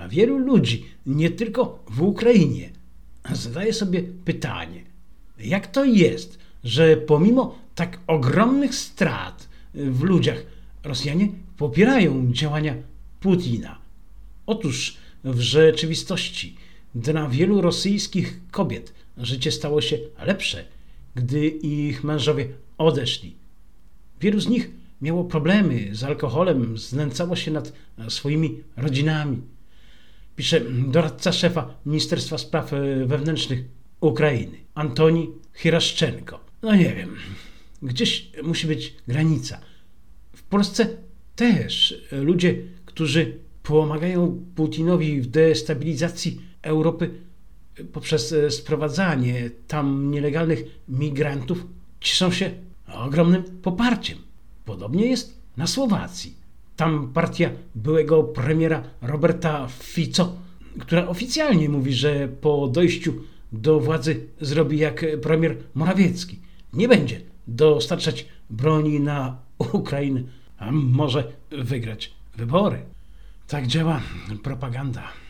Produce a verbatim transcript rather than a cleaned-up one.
A wielu ludzi, nie tylko w Ukrainie, zadaje sobie pytanie, jak to jest, że pomimo tak ogromnych strat w ludziach Rosjanie popierają działania Putina. Otóż w rzeczywistości dla wielu rosyjskich kobiet życie stało się lepsze, gdy ich mężowie odeszli. Wielu z nich miało problemy z alkoholem, znęcało się nad swoimi rodzinami. Pisze doradca szefa Ministerstwa Spraw Wewnętrznych Ukrainy, Antoni Hiraszczenko. No nie wiem, gdzieś musi być granica. W Polsce też ludzie, którzy pomagają Putinowi w destabilizacji Europy poprzez sprowadzanie tam nielegalnych migrantów, cieszą się ogromnym poparciem. Podobnie jest na Słowacji. Tam partia byłego premiera Roberta Fico, która oficjalnie mówi, że po dojściu do władzy zrobi jak premier Morawiecki. Nie będzie dostarczać broni na Ukrainę, a może wygrać wybory. Tak działa propaganda.